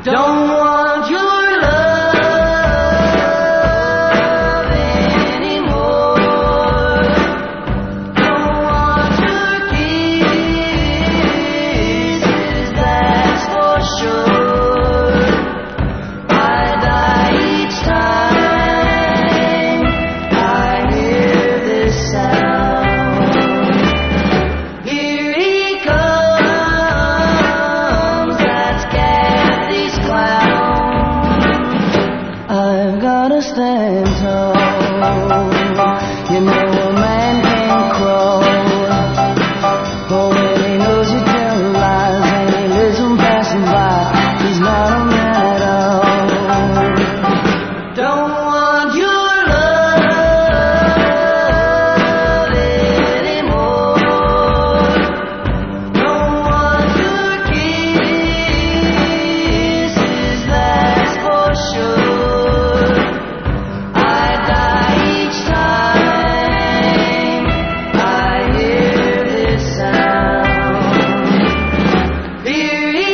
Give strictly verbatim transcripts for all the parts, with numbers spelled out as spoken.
Don't want your love anymore. Don't want your kisses, that's for sure. I die each time I hear this sound. Here he comes, that's Kathy's clown. I've gotta stand tall. You know a man can't crawl. Oh, when he knows you tell lies and he lives on passing by, he's not a man at all. Don't want your love anymore. Don't want your kisses, that's for sure. I die each time I hear this sound. Here he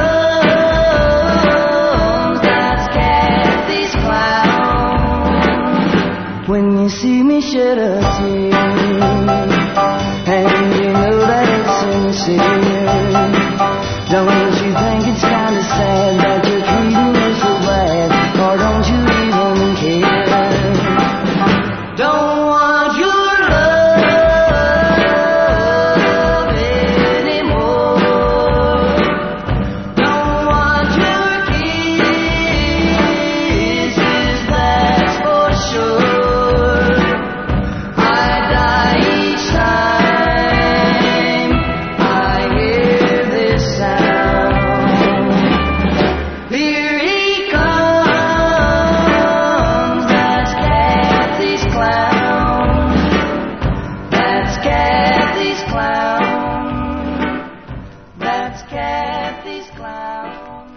comes, that's Kathy's clown. When you see me shed a tear, and you know that it's sincere, don't you think it's kind of sad that you're treating me so bad, or don't you even care? Don't want your love anymore. Don't want your kisses, that's for sure. I die each time I hear this sound. Here he comes, that's Kathy's clown. That's Kathy's clown. That's Kathy's clown.